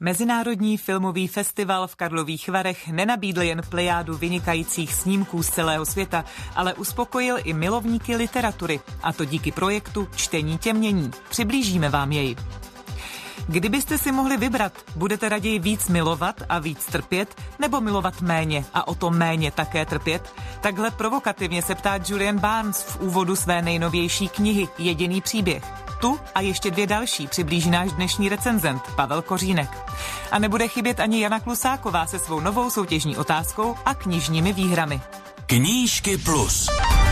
Mezinárodní filmový festival v Karlových Varech nenabídl jen plejádu vynikajících snímků z celého světa, ale uspokojil i milovníky literatury, a to díky projektu Čtení tě mění. Přiblížíme vám jej. Kdybyste si mohli vybrat, budete raději víc milovat a víc trpět, nebo milovat méně a o to méně také trpět? Takhle provokativně se ptá Julian Barnes v úvodu své nejnovější knihy Jediný příběh. Tu a ještě 2 další přiblíží náš dnešní recenzent Pavel Kořínek. A nebude chybět ani Jana Klusáková se svou novou soutěžní otázkou a knižními výhrami. Knížky plus.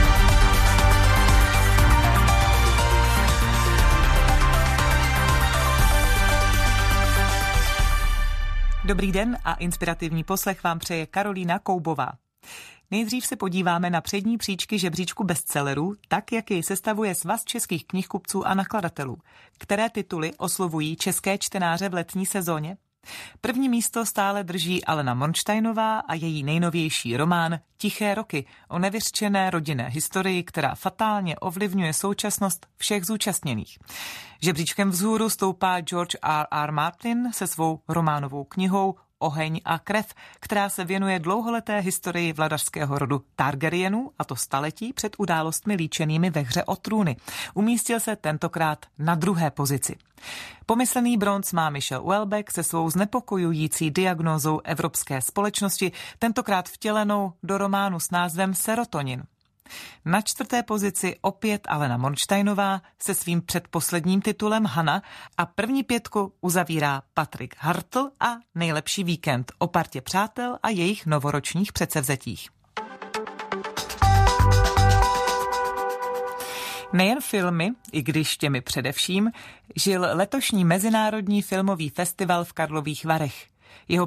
Dobrý den a inspirativní poslech vám přeje Karolína Koubová. Nejdřív se podíváme na přední příčky žebříčku bestsellerů, tak jak jej sestavuje Svaz českých knihkupců a nakladatelů. Které tituly oslovují české čtenáře v letní sezóně? První místo stále drží Alena Mornsteinová a její nejnovější román Tiché roky o nevyřčené rodinné historii, která fatálně ovlivňuje současnost všech zúčastněných. Žebříčkem vzhůru stoupá George R.R. Martin se svou románovou knihou Oheň a krev, která se věnuje dlouholeté historii vladařského rodu Targaryenů, a to staletí před událostmi líčenými ve Hře o trůny. Umístil se tentokrát na 2. pozici. Pomyslný bronz má Michelle Houellebecq se svou znepokojující diagnózou evropské společnosti, tentokrát vtělenou do románu s názvem Serotonin. Na 4. pozici opět Alena Mornsteinová se svým předposledním titulem Hana a první 5 uzavírá Patrik Hartl a Nejlepší víkend o partě přátel a jejich novoročních předsevzetích. Nejen filmy, i když těmi především, žil letošní Mezinárodní filmový festival v Karlových Varech. Jeho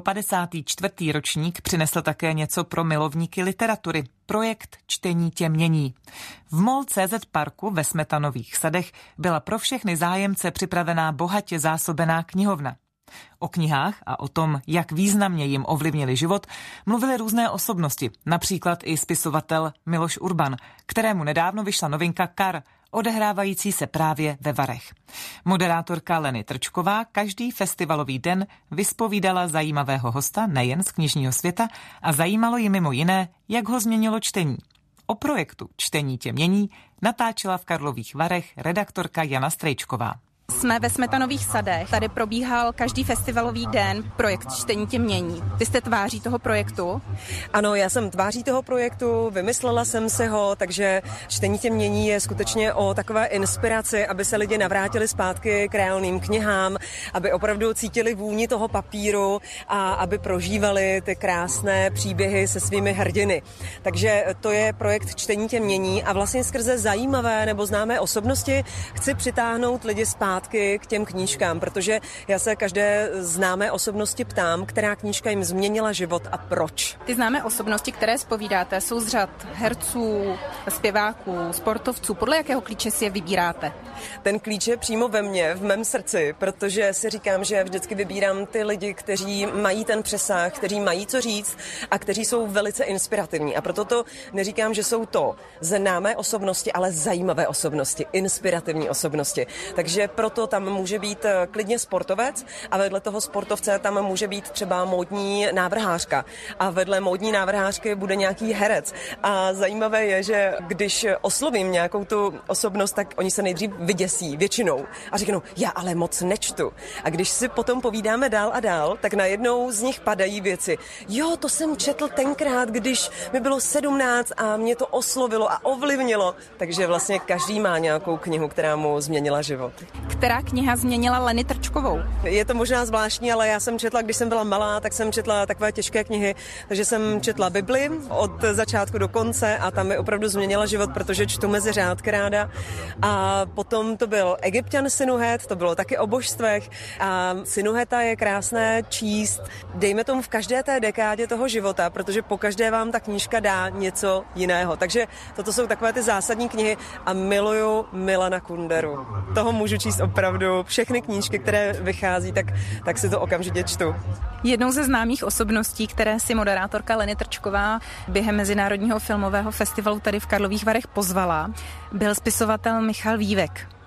54. ročník přinesl také něco pro milovníky literatury. Projekt Čtení tě mění. V MOL CZ Parku ve Smetanových sadech byla pro všechny zájemce připravená bohatě zásobená knihovna. O knihách a o tom, jak významně jim ovlivnili život, mluvily různé osobnosti, například i spisovatel Miloš Urban, kterému nedávno vyšla novinka Kar, odehrávající se právě ve Varech. Moderátorka Leny Trčková každý festivalový den vyspovídala zajímavého hosta nejen z knižního světa a zajímalo ji mimo jiné, jak ho změnilo čtení. O projektu Čtení tě mění natáčela v Karlových Varech redaktorka Jana Strejčková. Jsme ve Smetanových sadech. Tady probíhal každý festivalový den projekt Čtení tě mění. Ty jste tváří toho projektu? Ano, já jsem tváří toho projektu, vymyslela jsem si ho, takže Čtení tě mění je skutečně o takové inspiraci, aby se lidi navrátili zpátky k reálným knihám, aby opravdu cítili vůni toho papíru a aby prožívali ty krásné příběhy se svými hrdiny. Takže to je projekt Čtení tě mění a vlastně skrze zajímavé nebo známé osobnosti chci přitáhnout lidi zpátky k těm knížkám, protože já se každé známé osobnosti ptám, která knížka jim změnila život a proč. Ty známé osobnosti, které zpovídáte, jsou z řad herců, zpěváků, sportovců. Podle jakého klíče si je vybíráte? Ten klíč je přímo ve mně, v mém srdci, protože si říkám, že vždycky vybírám ty lidi, kteří mají ten přesah, kteří mají co říct a kteří jsou velice inspirativní. A proto to neříkám, že jsou to známé osobnosti, ale zajímavé osobnosti, inspirativní osobnosti. Takže proto tam může být klidně sportovec a vedle toho sportovce tam může být třeba módní návrhářka a vedle módní návrhářky bude nějaký herec. A zajímavé je, že když oslovím nějakou tu osobnost, tak oni se nejdřív vyděsí většinou a řeknou, já ale moc nečtu. A když si potom povídáme dál a dál, tak najednou z nich padají věci. Jo, to jsem četl tenkrát, když mi bylo 17 a mě to oslovilo a ovlivnilo. Takže vlastně každý má nějakou knihu, která mu změnila život. Která kniha změnila Leny Trčkovou? Je to možná zvláštní, ale já jsem četla, když jsem byla malá, tak jsem četla takové těžké knihy, takže jsem četla Bibli od začátku do konce a tam mi opravdu změnila život, protože čtu mezi řádky ráda. A potom to byl Egypťan Sinuhet, to bylo taky o božstvech a Sinuheta je krásné číst, dejme tomu v každé té dekádě toho života, protože po každé vám ta knížka dá něco jiného. Takže toto jsou takové ty zásadní knihy a miluju Milana Kunderu. Toho můžu číst opravdu všechny knížky, které vychází, tak si to okamžitě čtu. Jednou ze známých osobností, které si moderátorka Leny Trčková během Mezinárodního filmového festivalu tady v Karlových Varech pozvala, byl spisovatel Michal Vívek.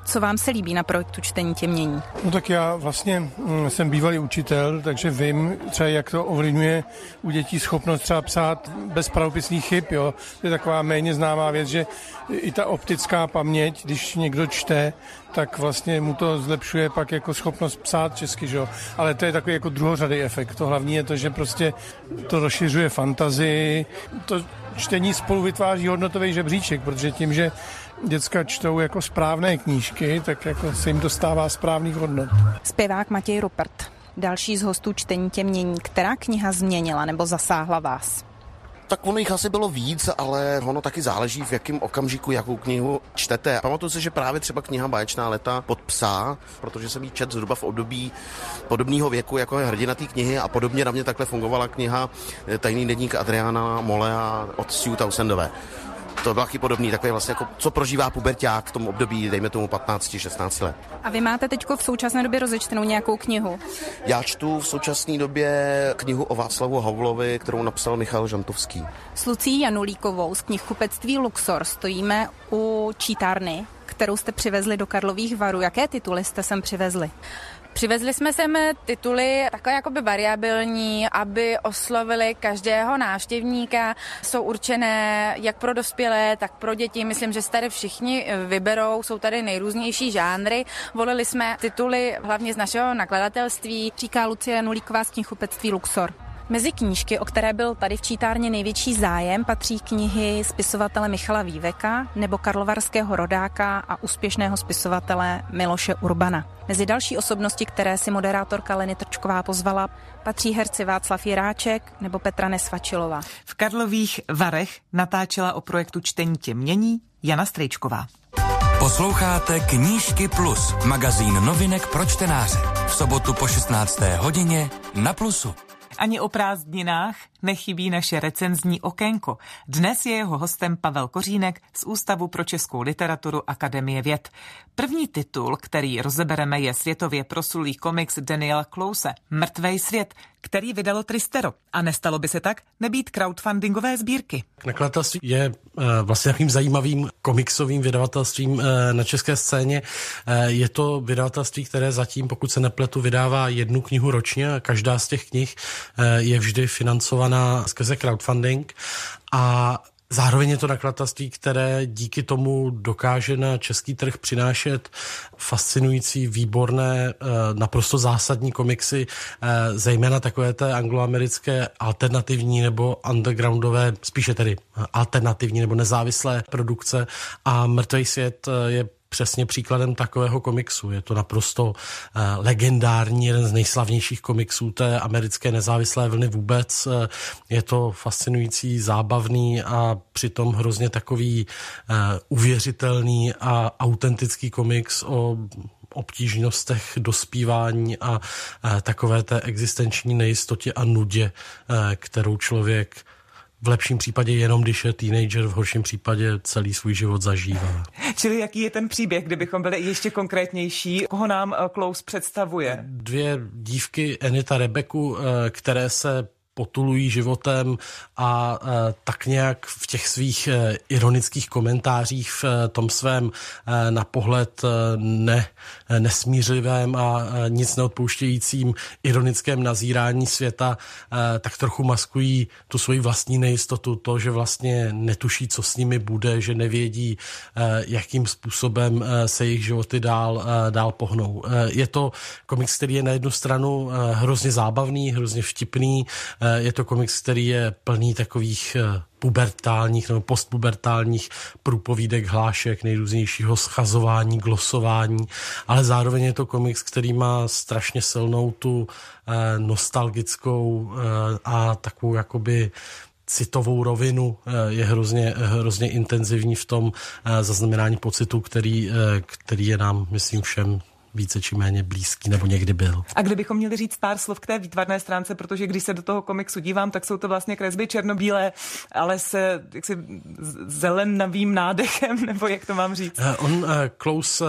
Co vám se líbí na projektu Čtení tě mění? No tak já vlastně jsem bývalý učitel, takže vím třeba, jak to ovlivňuje u dětí schopnost třeba psát bez pravopisných chyb, jo. To je taková méně známá věc, že i ta optická paměť, když někdo čte, tak vlastně mu to zlepšuje pak jako schopnost psát česky, že jo. Ale to je takový jako druhořadý efekt. To hlavní je to, že prostě to rozšiřuje fantazii. To čtení spolu vytváří hodnotový žebříček, protože tím, že děcka čtou jako správné knížky, tak jako se jim dostává správných hodnot. Zpěvák Matěj Rupert, další z hostů Čtení tě mění. Která kniha změnila nebo zasáhla vás? Tak ono jich asi bylo víc, ale ono taky záleží, v jakém okamžiku jakou knihu čtete. Pamatuju si, že právě třeba kniha Báječná léta pod psa, protože jsem ji četl zhruba v období podobného věku, jako je hrdina té knihy, a podobně na mě takhle fungovala kniha Tajný deník Adriana Molea od Sue Townsendové. To byl taky podobný, takový vlastně jako, co prožívá puberťák v tom období, dejme tomu 15-16 let. A vy máte teďko v současné době rozečtenou nějakou knihu? Já čtu v současné době knihu o Václavu Havlovi, kterou napsal Michal Žantovský. S Lucí Janulíkovou z knihkupectví Luxor stojíme u čítárny, kterou jste přivezli do Karlových Varů. Jaké tituly jste sem přivezli? Přivezli jsme sem tituly takové jakoby variabilní, aby oslovili každého návštěvníka. Jsou určené jak pro dospělé, tak pro děti. Myslím, že se tady všichni vyberou, jsou tady nejrůznější žánry. Volili jsme tituly hlavně z našeho nakladatelství. Říká Lucie Janulíková z knihkupectví Luxor. Mezi knížky, o které byl tady v čítárně největší zájem, patří knihy spisovatele Michala Výveka nebo karlovarského rodáka a úspěšného spisovatele Miloše Urbana. Mezi další osobnosti, které si moderátorka Leny Trčková pozvala, patří herci Václav Jiráček nebo Petra Nesvačilová. V Karlových Varech natáčela o projektu Čtení tě mění Jana Strejčková. Posloucháte Knížky Plus, magazín novinek pro čtenáře. V sobotu po 16. hodině na Plusu. Ani o prázdninách nechybí naše recenzní okénko. Dnes je jeho hostem Pavel Kořínek z Ústavu pro českou literaturu Akademie věd. První titul, který rozebereme, je světově proslulý komiks Daniela Clowese Mrtvej svět, který vydalo Tristero. A nestalo by se tak nebýt crowdfundingové sbírky. Nakladatelství je vlastně takovým zajímavým komiksovým vydavatelstvím na české scéně. Je to vydavatelství, které zatím, pokud se nepletu, vydává jednu knihu ročně a každá z těch knih je vždy financovaná skrze crowdfunding a zároveň je to nakladatelství, které díky tomu dokáže na český trh přinášet fascinující, výborné, naprosto zásadní komiksy, zejména takové té angloamerické alternativní nebo undergroundové, spíše tedy alternativní nebo nezávislé produkce, a Mrtvej svět je přesně příkladem takového komiksu. Je to naprosto legendární, jeden z nejslavnějších komiksů té americké nezávislé vlny vůbec. Je to fascinující, zábavný a přitom hrozně takový uvěřitelný a autentický komiks o obtížnostech dospívání a takové té existenční nejistotě a nudě, kterou člověk v lepším případě jenom, když je teenager, v horším případě celý svůj život zažívá. Čili jaký je ten příběh, kdybychom byli ještě konkrétnější? Koho nám Clowes představuje? Dvě dívky, Enid a Rebeku, které se potulují životem a tak nějak v těch svých ironických komentářích v tom svém na pohled nesmířivém a nic neodpouštějícím ironickém nazírání světa tak trochu maskují tu svoji vlastní nejistotu, to, že vlastně netuší, co s nimi bude, že nevědí, jakým způsobem se jejich životy dál pohnou. Je to komiks, který je na jednu stranu hrozně zábavný, hrozně vtipný. Je to komiks, který je plný takových pubertálních nebo postpubertálních průpovídek, hlášek, nejrůznějšího schazování, glosování, ale zároveň je to komiks, který má strašně silnou tu nostalgickou a takovou jakoby citovou rovinu, je hrozně intenzivní v tom zaznamenání pocitu, který je nám, myslím, všem více či méně blízký, nebo někdy byl. A kdybychom měli říct pár slov k té výtvarné stránce, protože když se do toho komiksu dívám, tak jsou to vlastně kresby černobílé, ale se jaksi zelenavým nádechem, nebo jak to mám říct? Clowes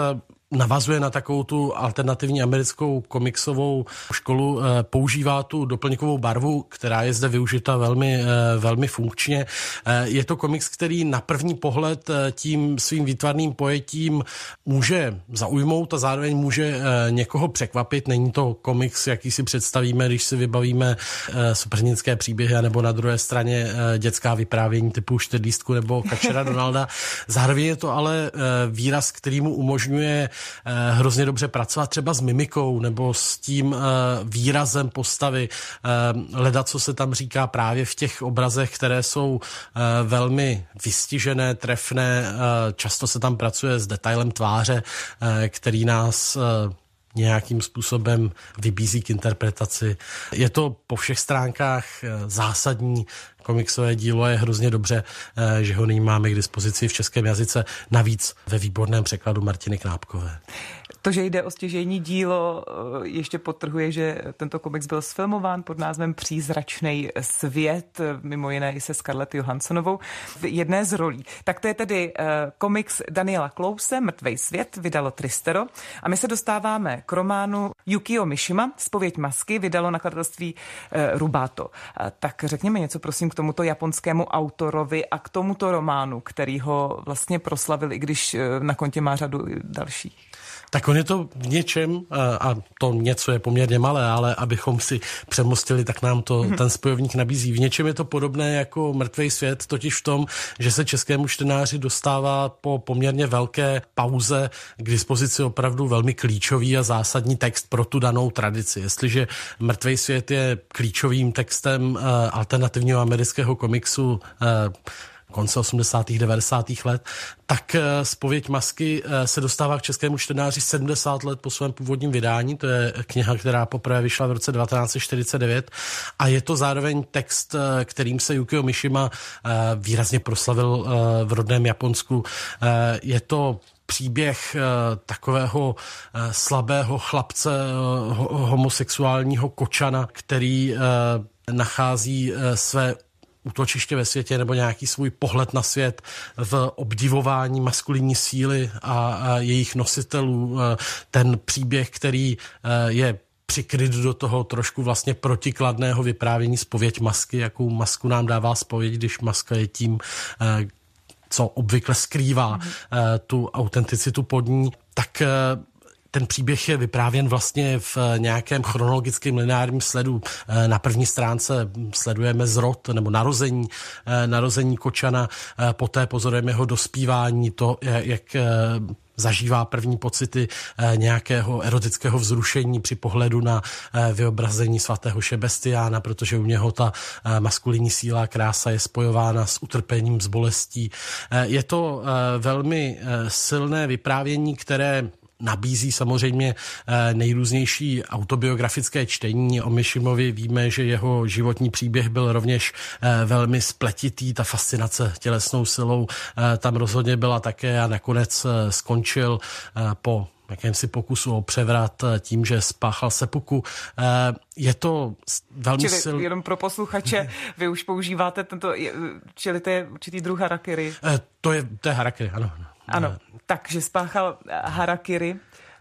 navazuje na takovou tu alternativní americkou komiksovou školu, používá tu doplňkovou barvu, která je zde využita velmi funkčně. Je to komiks, který na první pohled tím svým výtvarným pojetím může zaujmout a zároveň může někoho překvapit. Není to komiks, jaký si představíme, když si vybavíme superhrdinské příběhy, nebo na druhé straně dětská vyprávění typu Čtyřlístku nebo Kačera Donalda. Zároveň je to ale výraz, který mu umožňuje hrozně dobře pracovat třeba s mimikou nebo s tím výrazem postavy. Leda, co se tam říká právě v těch obrazech, které jsou velmi vystižené, trefné. Často se tam pracuje s detailem tváře, který nás nějakým způsobem vybízí k interpretaci. Je to po všech stránkách zásadní komiksové dílo, je hrozně dobře, že ho nyní máme k dispozici v českém jazyce, navíc ve výborném překladu Martiny Knápkové. To, že jde o stěžejní dílo, ještě podtrhuje, že tento komiks byl sfilmován pod názvem Přízračnej svět, mimo jiné i se Scarlett Johanssonovou v jedné z rolí. Tak to je tedy komiks Daniela Klouse, Mrtvej svět, vydalo Tristero. A my se dostáváme k románu Yukio Mishima, Zpověď masky, vydalo nakladatelství Rubato. Tak řekněme něco, prosím, k tomuto japonskému autorovi a k tomuto románu, který ho vlastně proslavil, i když na kontě má řadu dalších. Tak on je to v něčem, a to něco je poměrně malé, ale abychom si přemostili, tak nám to ten spojovník nabízí. V něčem je to podobné jako Mrtvej svět, totiž v tom, že se českému čtenáři dostává po poměrně velké pauze k dispozici opravdu velmi klíčový a zásadní text pro tu danou tradici. Jestliže Mrtvej svět je klíčovým textem alternativního amerického komiksu konce 80. 90. let, tak Zpověď masky se dostává k českému čtenáři 70 let po svém původním vydání. To je kniha, která poprvé vyšla v roce 1949 a je to zároveň text, kterým se Yukio Mishima výrazně proslavil v rodném Japonsku. Je to příběh takového slabého chlapce, homosexuálního kočana, který nachází své útočiště ve světě nebo nějaký svůj pohled na svět v obdivování maskulinní síly a jejich nositelů. Ten příběh, který je přikryt do toho trošku vlastně protikladného vyprávění Zpověď masky, jakou masku nám dává zpověď, když maska je tím, co obvykle skrývá tu autenticitu pod ní, tak ten příběh je vyprávěn vlastně v nějakém chronologickém lineárním sledu. Na první stránce sledujeme zrod nebo narození kočana, poté pozorujeme jeho dospívání, to, jak zažívá první pocity nějakého erotického vzrušení při pohledu na vyobrazení svatého Šebestiána, protože u něho ta maskulinní síla a krása je spojována s utrpením, s bolestí. Je to velmi silné vyprávění, které nabízí samozřejmě nejrůznější autobiografické čtení. O Mishimovi víme, že jeho životní příběh byl rovněž velmi spletitý, ta fascinace tělesnou silou tam rozhodně byla také a nakonec skončil po jakémsi pokusu o převrat tím, že spáchal seppuku. Je to velmi silný. Jenom pro posluchače, vy už používáte tento, čili to je určitý druh harakiri. To je harakiri, ano. Ano, takže spáchal harakiri,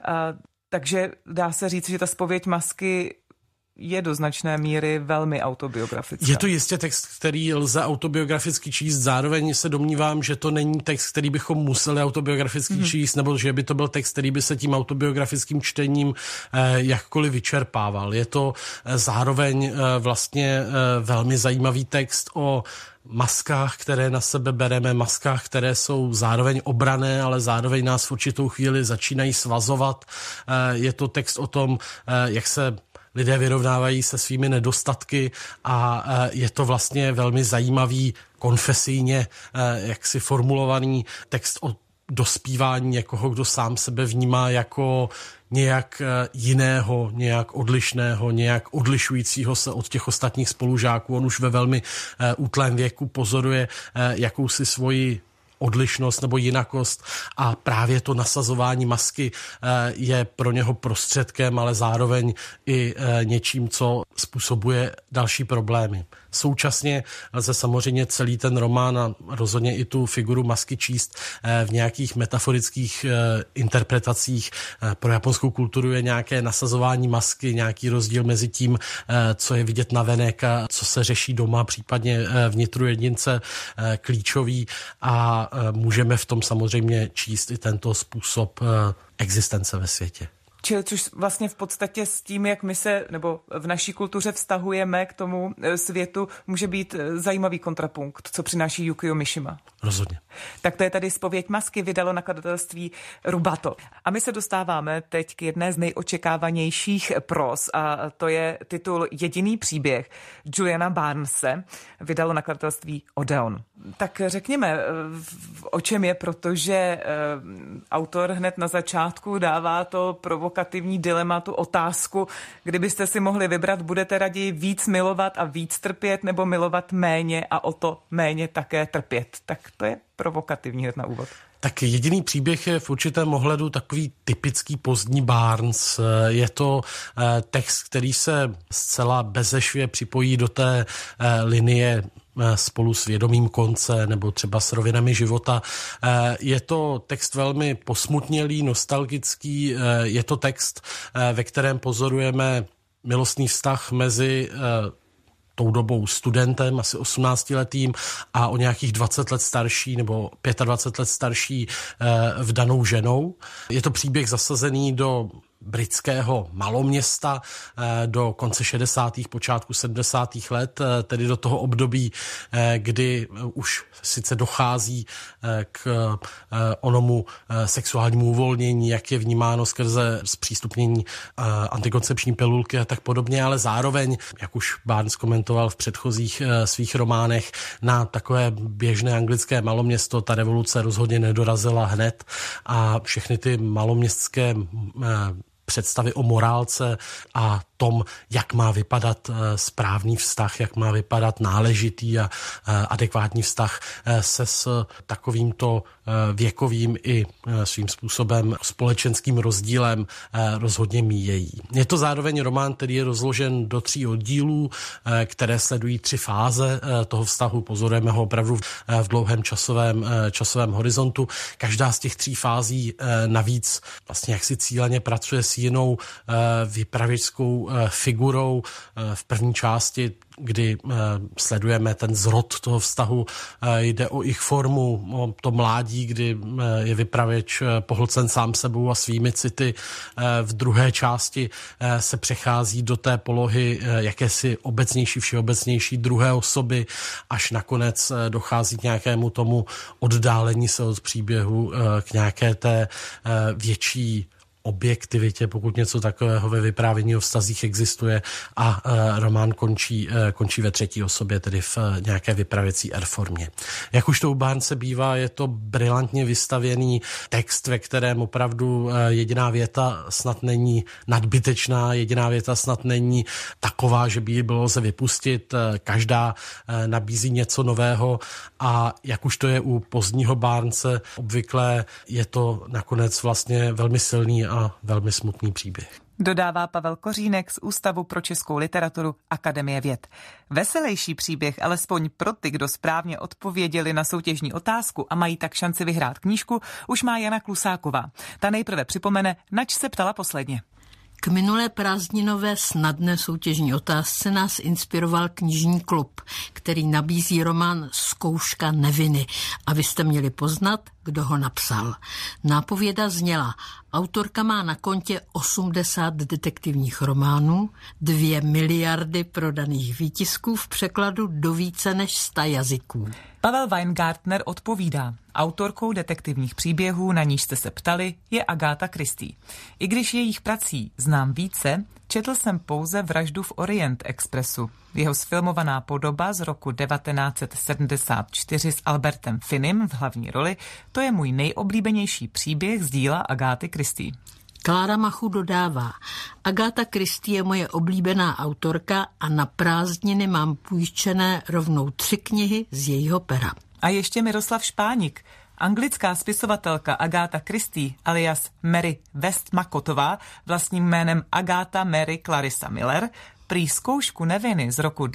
takže dá se říct, že ta Zpověď masky je do značné míry velmi autobiografická. Je to jistě text, který lze autobiograficky číst, zároveň se domnívám, že to není text, který bychom museli autobiograficky číst, nebo že by to byl text, který by se tím autobiografickým čtením jakkoliv vyčerpával. Je to zároveň vlastně velmi zajímavý text o maskách, které na sebe bereme, maskách, které jsou zároveň obranné, ale zároveň nás v určitou chvíli začínají svazovat. Je to text o tom, jak se lidé vyrovnávají se svými nedostatky a je to vlastně velmi zajímavý konfesijně jaksi formulovaný text o dospívání někoho, kdo sám sebe vnímá jako nějak jiného, nějak odlišného, nějak odlišujícího se od těch ostatních spolužáků. On už ve velmi útlém věku pozoruje jakousi svoji odlišnost nebo jinakost a právě to nasazování masky je pro něho prostředkem, ale zároveň i něčím, co způsobuje další problémy. Současně lze samozřejmě celý ten román a rozhodně i tu figuru masky číst v nějakých metaforických interpretacích. Pro japonskou kulturu je nějaké nasazování masky, nějaký rozdíl mezi tím, co je vidět navenek a co se řeší doma, případně vnitru jedince klíčový a můžeme v tom samozřejmě číst i tento způsob existence ve světě. Což vlastně v podstatě s tím, jak my se, nebo v naší kultuře vztahujeme k tomu světu, může být zajímavý kontrapunkt, co přináší Yukio Mishima. Rozhodně. Tak to je tady Zpověď masky, vydalo nakladatelství Rubato. A my se dostáváme teď k jedné z nejočekávanějších pros a to je titul Jediný příběh Juliana Barnese, vydalo nakladatelství Odeon. Tak řekněme, o čem je, protože autor hned na začátku dává to provokativní dilema, tu otázku, kdybyste si mohli vybrat, budete raději víc milovat a víc trpět, nebo milovat méně a o to méně také trpět. Tak to je provokativní hned na úvod. Tak Jediný příběh je v určitém ohledu takový typický pozdní Barnes. Je to text, který se zcela bezešvě připojí do té linie Spolu s vědomím konce nebo třeba s rovinami života. Je to text velmi posmutnělý, nostalgický, je to text, ve kterém pozorujeme milostný vztah mezi tou dobou studentem, asi 18letým a o nějakých 20 let starší nebo 25 let starší vdanou ženou. Je to příběh zasazený do britského maloměsta do konce 60. počátku 70. let, tedy do toho období, kdy už sice dochází k onomu sexuálnímu uvolnění, jak je vnímáno skrze zpřístupnění antikoncepční pilulky a tak podobně, ale zároveň, jak už Barnes komentoval v předchozích svých románech, na takové běžné anglické maloměsto ta revoluce rozhodně nedorazila hned a všechny ty maloměstské představy o morálce a tom, jak má vypadat správný vztah, jak má vypadat náležitý a adekvátní vztah, se s takovýmto věkovým i svým způsobem společenským rozdílem rozhodně míjejí. Je to zároveň román, který je rozložen do 3 oddílů, které sledují 3 fáze toho vztahu. Pozorujeme ho opravdu v dlouhém časovém horizontu. Každá z těch 3 fází navíc vlastně jaksi cíleně pracuje s jinou vypravěčskou figurou. V první části, kdy sledujeme ten zrod toho vztahu, jde o ich formu, o to mládí, kdy je vypravěč pohlcen sám sebou a svými city. V druhé části se přechází do té polohy jakési obecnější, všeobecnější druhé osoby, až nakonec dochází k nějakému tomu oddálení se od příběhu, k nějaké té větší objektivitě, pokud něco takového ve vyprávění o vztazích existuje a román končí ve 3. osobě, tedy v nějaké vypravěcí R-formě. Jak už to u Barnese bývá, je to brilantně vystavěný text, ve kterém opravdu jediná věta snad není nadbytečná, jediná věta snad není taková, že by ji bylo lze vypustit. Každá nabízí něco nového a jak už to je u pozdního Barnese obvykle, je to nakonec vlastně velmi silný a velmi smutný příběh. Dodává Pavel Kořínek z Ústavu pro českou literaturu Akademie věd. Veselější příběh, alespoň pro ty, kdo správně odpověděli na soutěžní otázku a mají tak šanci vyhrát knížku, už má Jana Klusáková. Ta nejprve připomene, nač se ptala posledně. K minulé prázdninové snadné soutěžní otázce nás inspiroval knižní klub, který nabízí román Zkouška neviny a vy jste měli poznat, kdo ho napsal. Nápověda zněla: autorka má na kontě 80 detektivních románů, 2 miliardy prodaných výtisků v překladu do více než 100 jazyků. Pavel Weingartner odpovídá. Autorkou detektivních příběhů, na níž jste se ptali, je Agatha Christie. I když jejich prací znám více, četl jsem pouze Vraždu v Orient Expressu. Jeho sfilmovaná podoba z roku 1974 s Albertem Finnem v hlavní roli, to je můj nejoblíbenější příběh z díla Agáty Christie. Klára Machu dodává: Agatha Christie je moje oblíbená autorka a na prázdniny mám půjčené rovnou 3 knihy z jejího pera. A ještě Miroslav Špánik. Anglická spisovatelka Agatha Christie alias Mary Westmacotová vlastním jménem Agatha Mary Clarissa Miller prý Zkoušku neviny z roku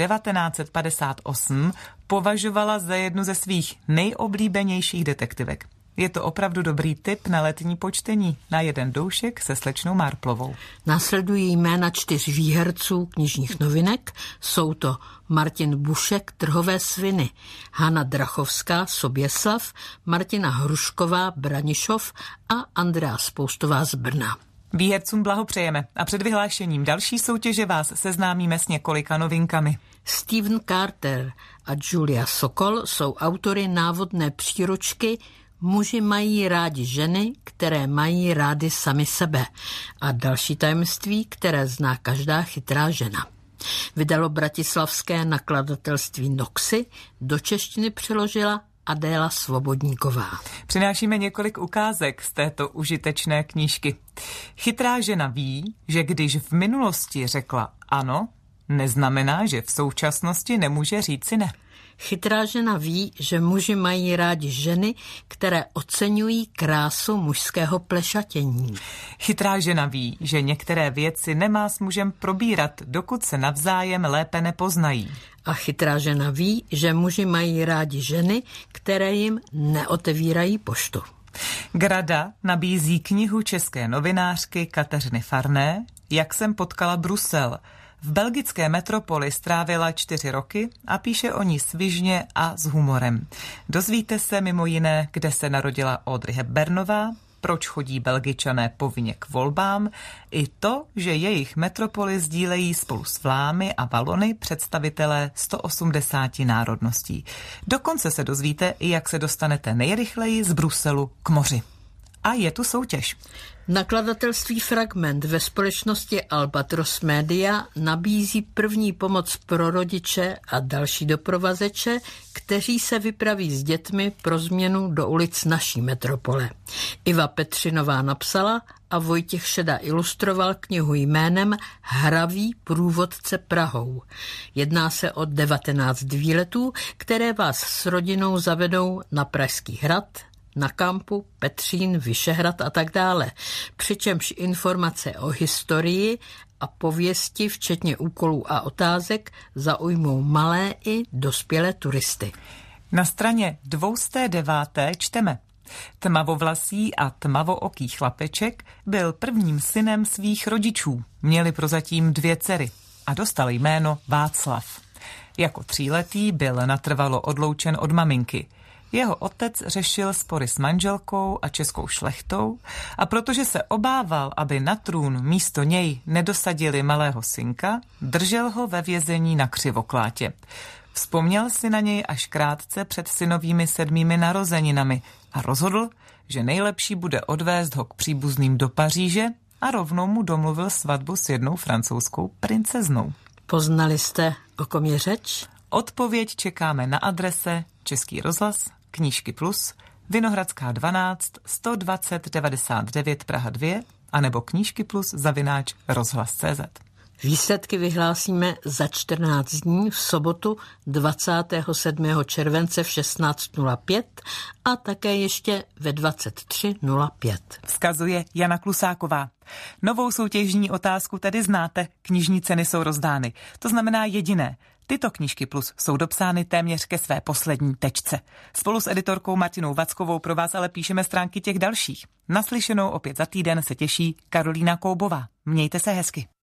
1958 považovala za jednu ze svých nejoblíbenějších detektivek. Je to opravdu dobrý tip na letní počtení na jeden doušek se slečnou Marplovou. Následují jména 4 výherců knižních novinek. Jsou to Martin Bušek, Trhové sviny, Hana Drachovská, Soběslav, Martina Hrušková, Branišov a Andrea Spoustová z Brna. Výhercům blahopřejeme a před vyhlášením další soutěže vás seznámíme s několika novinkami. Stephen Carter a Julia Sokol jsou autory návodné příručky Muži mají rádi ženy, které mají rády sami sebe a další tajemství, které zná každá chytrá žena. Vydalo bratislavské nakladatelství Noxy, do češtiny přeložila Adéla Svobodníková. Přinášíme několik ukázek z této užitečné knížky. Chytrá žena ví, že když v minulosti řekla ano, neznamená, že v současnosti nemůže říci ne. Chytrá žena ví, že muži mají rádi ženy, které oceňují krásu mužského plešatění. Chytrá žena ví, že některé věci nemá s mužem probírat, dokud se navzájem lépe nepoznají. A chytrá žena ví, že muži mají rádi ženy, které jim neotevírají poštu. Grada nabízí knihu české novinářky Kateřiny Farné Jak jsem potkala Brusel. V belgické metropoli strávila 4 roky a píše o ní svižně a s humorem. Dozvíte se mimo jiné, kde se narodila Audrey Hepburnová, proč chodí Belgičané povinně k volbám, i to, že jejich metropoli sdílejí spolu s Vlámy a Valony představitelé 180 národností. Dokonce se dozvíte, jak se dostanete nejrychleji z Bruselu k moři. A je tu soutěž. Nakladatelství Fragment ve společnosti Albatros Media nabízí první pomoc pro rodiče a další doprovazeče, kteří se vypraví s dětmi pro změnu do ulic naší metropole. Iva Petřinová napsala a Vojtěch Šeda ilustroval knihu jménem Hravý průvodce Prahou. Jedná se o 19 výletů, které vás s rodinou zavedou na Pražský hrad, na Kampu, Petřín, Vyšehrad a tak dále. Přičemž informace o historii a pověsti, včetně úkolů a otázek, zaujmou malé i dospělé turisty. Na straně 209. čteme. Tmavovlasý a tmavooký chlapeček byl prvním synem svých rodičů. Měli prozatím 2 dcery a dostal jméno Václav. Jako 3letý byl natrvalo odloučen od maminky. Jeho otec řešil spory s manželkou a českou šlechtou a protože se obával, aby na trůn místo něj nedosadili malého synka, držel ho ve vězení na Křivoklátě. Vzpomněl si na něj až krátce před synovými 7. narozeninami a rozhodl, že nejlepší bude odvést ho k příbuzným do Paříže a rovnou mu domluvil svatbu s jednou francouzskou princeznou. Poznali jste, o kom je řeč? Odpověď čekáme na adrese Český rozhlas, Knížky Plus, Vinohradská 12, 120 99 Praha 2 anebo knížkyplus@rozhlas.cz. Výsledky vyhlásíme za 14 dní v sobotu 27. července v 16:05 a také ještě ve 23:05. Vzkazuje Jana Klusáková. Novou soutěžní otázku tedy znáte, knižní ceny jsou rozdány. To znamená jediné. Tyto Knížky Plus jsou dopsány téměř ke své poslední tečce. Spolu s editorkou Martinou Vackovou pro vás ale píšeme stránky těch dalších. Naslyšenou opět za týden se těší Karolína Koubová. Mějte se hezky.